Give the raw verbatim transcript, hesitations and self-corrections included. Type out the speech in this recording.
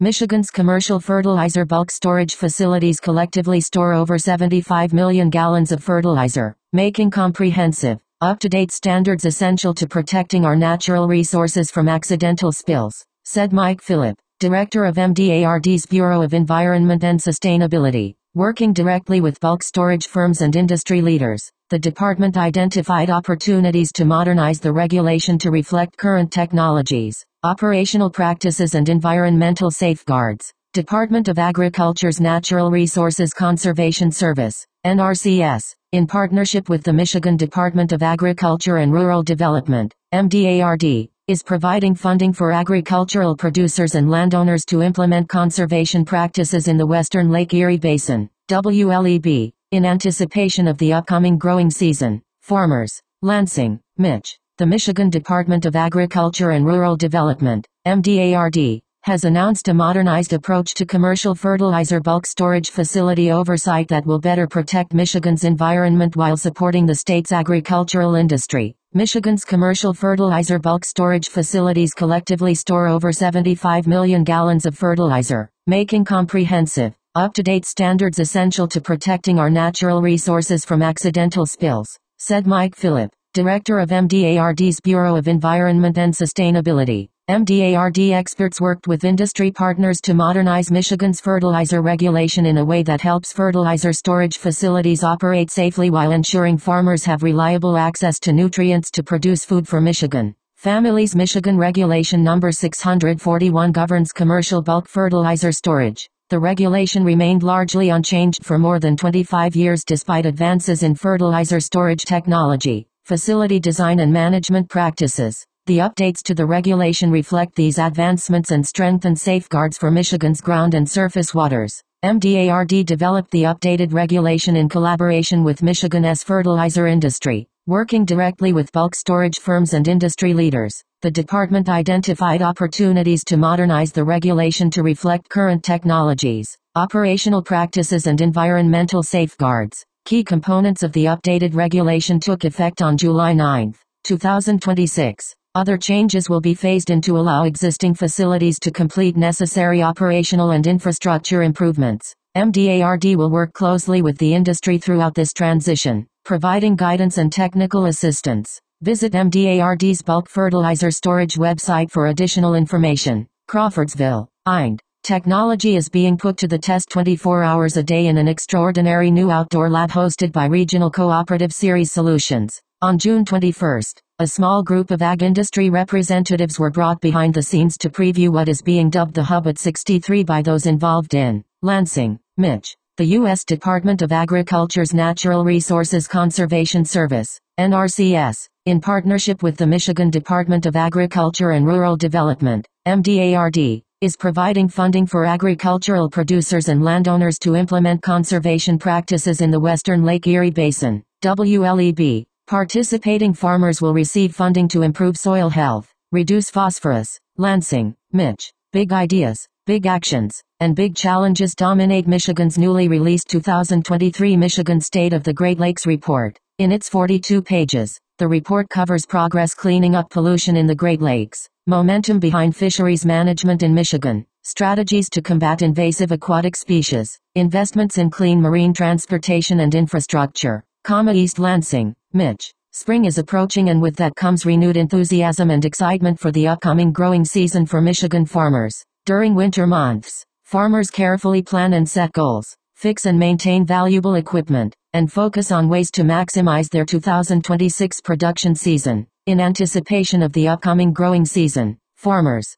Michigan's commercial fertilizer bulk storage facilities collectively store over seventy-five million gallons of fertilizer, making comprehensive, up-to-date standards essential to protecting our natural resources from accidental spills, said Mike Phillip, director of M D A R D's Bureau of Environment and Sustainability. Working directly with bulk storage firms and industry leaders, the department identified opportunities to modernize the regulation to reflect current technologies, operational practices and environmental safeguards. Department of Agriculture's Natural Resources Conservation Service, N R C S, in partnership with the Michigan Department of Agriculture and Rural Development, M D A R D, is providing funding for agricultural producers and landowners to implement conservation practices in the Western Lake Erie Basin, W L E B, in anticipation of the upcoming growing season. Farmers, Lansing, Mich. The Michigan Department of Agriculture and Rural Development, M D A R D, has announced a modernized approach to commercial fertilizer bulk storage facility oversight that will better protect Michigan's environment while supporting the state's agricultural industry. Michigan's commercial fertilizer bulk storage facilities collectively store over seventy-five million gallons of fertilizer, making comprehensive, up-to-date standards essential to protecting our natural resources from accidental spills, said Mike Phillip, director of M D A R D's Bureau of Environment and Sustainability. M D A R D experts worked with industry partners to modernize Michigan's fertilizer regulation in a way that helps fertilizer storage facilities operate safely while ensuring farmers have reliable access to nutrients to produce food for Michigan. Families Michigan Regulation Number six hundred forty-one governs commercial bulk fertilizer storage. The regulation remained largely unchanged for more than twenty-five years despite advances in fertilizer storage technology, facility design and management practices. The updates to the regulation reflect these advancements and strengthen safeguards for Michigan's ground and surface waters. M D A R D developed the updated regulation in collaboration with Michigan's fertilizer industry, working directly with bulk storage firms and industry leaders. The department identified opportunities to modernize the regulation to reflect current technologies, operational practices and environmental safeguards. Key components of the updated regulation took effect on July ninth, two thousand twenty-six. Other changes will be phased in to allow existing facilities to complete necessary operational and infrastructure improvements. M D A R D will work closely with the industry throughout this transition, providing guidance and technical assistance. Visit M D A R D's bulk fertilizer storage website for additional information. Crawfordsville, I N D. Technology is being put to the test twenty-four hours a day in an extraordinary new outdoor lab hosted by Regional Cooperative Series Solutions. On June twenty-first, a small group of ag industry representatives were brought behind the scenes to preview what is being dubbed the Hub at sixty-three by those involved in Lansing, Mich. The U S Department of Agriculture's Natural Resources Conservation Service, N R C S, in partnership with the Michigan Department of Agriculture and Rural Development, M D A R D, is providing funding for agricultural producers and landowners to implement conservation practices in the Western Lake Erie Basin, W L E B. Participating farmers will receive funding to improve soil health, reduce phosphorus. Lansing, Mich. Big ideas, big actions, and big challenges dominate Michigan's newly released two thousand twenty-three Michigan State of the Great Lakes Report. In its forty-two pages, the report covers progress cleaning up pollution in the Great Lakes, momentum behind fisheries management in Michigan, strategies to combat invasive aquatic species, investments in clean marine transportation and infrastructure, comma East Lansing, Mich. Spring is approaching and with that comes renewed enthusiasm and excitement for the upcoming growing season for Michigan farmers. During winter months, farmers carefully plan and set goals, fix and maintain valuable equipment, and focus on ways to maximize their two thousand twenty-six production season. In anticipation of the upcoming growing season, farmers,